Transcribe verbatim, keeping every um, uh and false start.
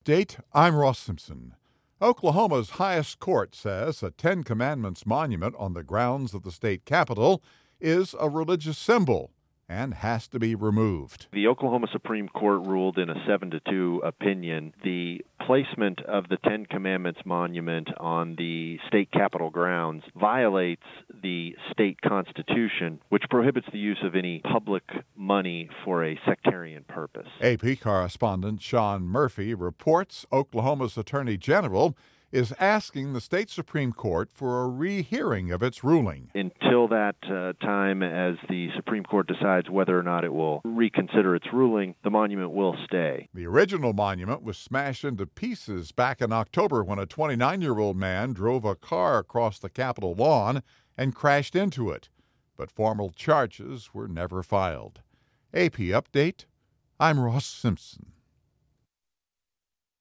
Update, I'm Ross Simpson. Oklahoma's highest court says a Ten Commandments monument on the grounds of the state capitol is a religious symbol and has to be removed. The Oklahoma Supreme Court ruled in a seven to two opinion the placement of the Ten Commandments monument on the state capitol grounds violates the state constitution, which prohibits the use of any public money for a sectarian purpose. A P correspondent Sean Murphy reports Oklahoma's Attorney General is asking the state Supreme Court for a rehearing of its ruling. Until that uh, time, as the Supreme Court decides whether or not it will reconsider its ruling, the monument will stay. The original monument was smashed into pieces back in October when a twenty-nine-year-old man drove a car across the Capitol lawn and crashed into it. But formal charges were never filed. A P Update, I'm Ross Simpson.